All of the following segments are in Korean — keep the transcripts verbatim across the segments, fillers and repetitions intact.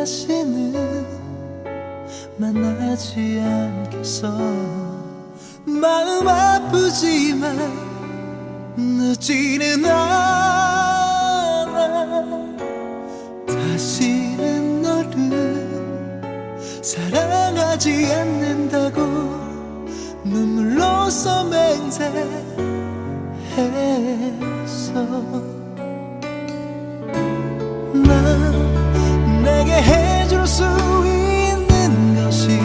다시는 만나지 않겠어. 마음 아프지만 늦지는 않아. 다시는 너를 사랑하지 않는다고 눈물로써 맹세했어. 난 내게 해줄 수 있는 것이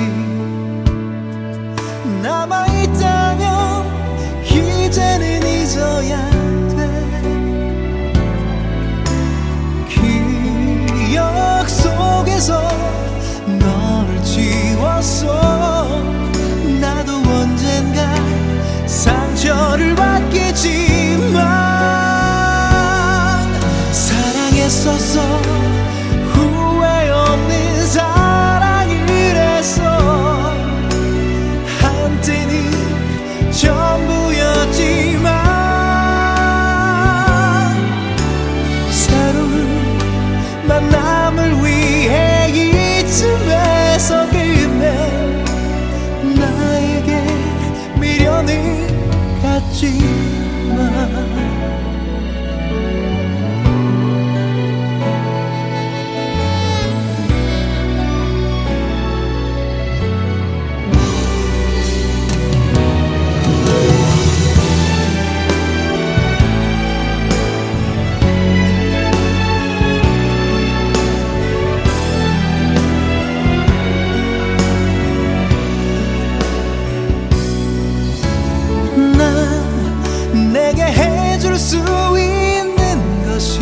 남아있다면 이제는 잊어야 돼. 기억 속에서 널 지웠어. 나도 언젠가 상처를 받겠지만 사랑했었어. 후회 없는 사랑을 했어. 한때는 전부였지만 새로운 만남을 위해 이쯤에서 끝내 나에게 미련을 갖지마. 내게 해줄 수 있는 것이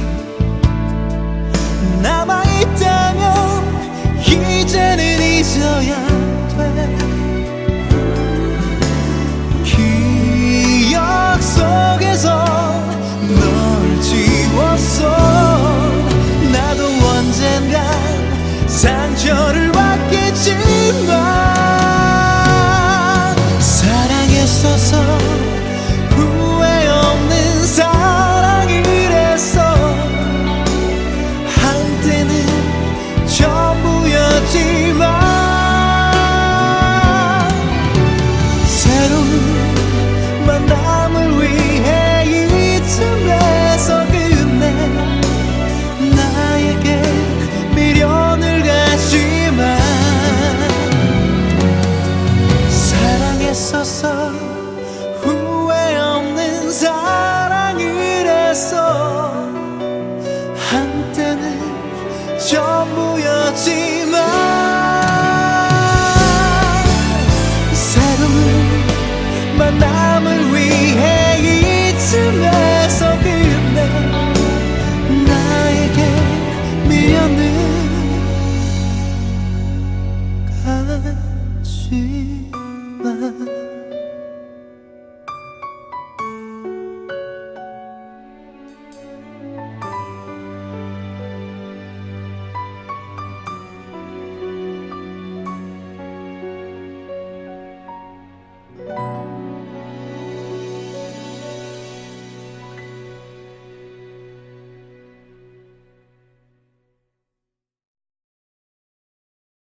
남아있다면 이제는 잊어야 돼. 기억 속에서 널 지웠어. 나도 언젠가 상처를 받겠지만 사랑했어서 후회 없는 사랑을 했어. 한때는 전부였지만 새로운 만남을 위해 이쯤에서 끝내 나에게 미련을 갖지만 사랑했었어. 후회 없는 사랑을 했어. 한때는 전부였지만